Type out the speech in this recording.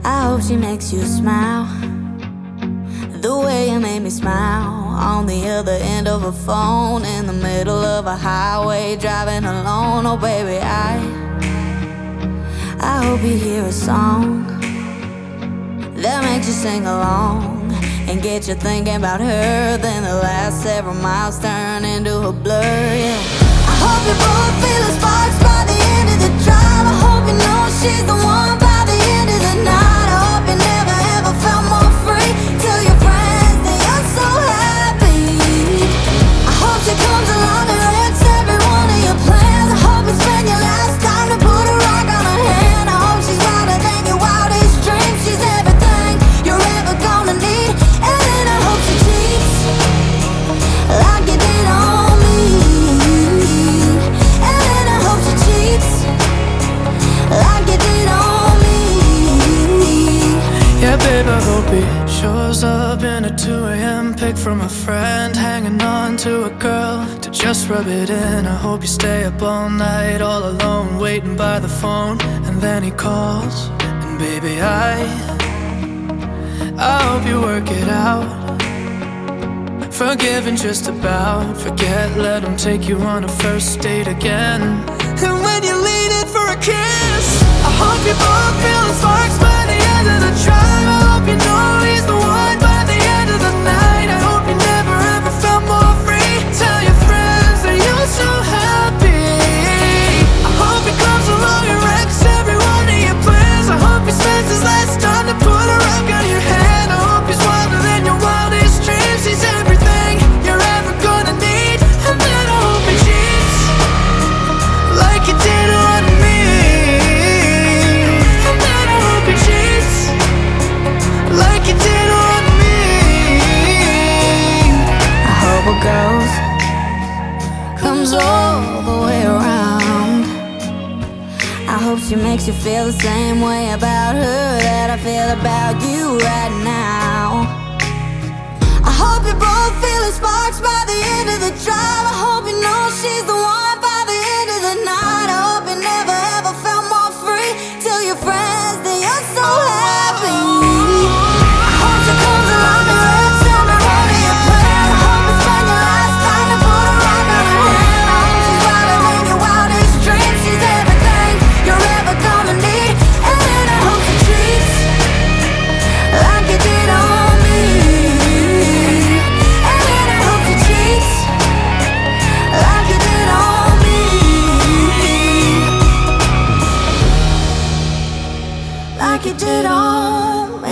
I hope she makes you smile the way you made me smile on the other end of a phone, in the middle of a highway, driving alone. Oh baby, I hope you hear a song that makes you sing along and get you thinking about her. Then the last several miles turn into a blur, yeah. I hope you both feel the sparks by the end of the drive. I hope you know she's the one by the end of the night. I hope you never ever felt more free. Tell your friends that you're so happy. I hope she comes along and wrecks every one of your plans. I hope you spend your last time to put a rock on her hand. I hope she's wilder than your wildest dreams. She's everything you're ever gonna need. And then I hope she cheats like you did on me. And then I hope she cheats like you did on me. Yeah, babe, I hope he shows up in a 2 a.m. pic from a friend, hanging on to a girl to just rub it in. I hope you stay up all night, all alone, waiting by the phone, and then he calls. And baby, I hope you work it out. Forgiven just about, forget, let him take you on a first date again. And when you lean in for a kiss, I hope you both feel the sparks by the end of the drive. I hope you know he's the one by the end of the night. I hope you never ever felt more free. Tell your friends that you're so happy. I hope he comes along and wrecks every one of your plans. I hope he spends his last time to put a rock on your hand. I hope he's wilder than your wildest dreams. He's everything you're ever gonna need. And then I hope he cheats like you did on me. And then I hope he cheats like you did on me. I hope a ghost comes all the way around. I hope she makes you feel the same way about her that I feel about you right now. I hope you both feel the sparks by the end of the drive. I hope you know she's the one by the end of the night. I hope you never ever felt more free. Tell your friends that you're so happy. I hope she comes along and wrecks every one of your plans. I hope you spend your last time to put a rock on her hand. I hope she's wilder than your wildest dreams. She's everything you're ever gonna need. And then I hope she treats like you did on me. And then I hope she cheats like you did on me. Like you did on me.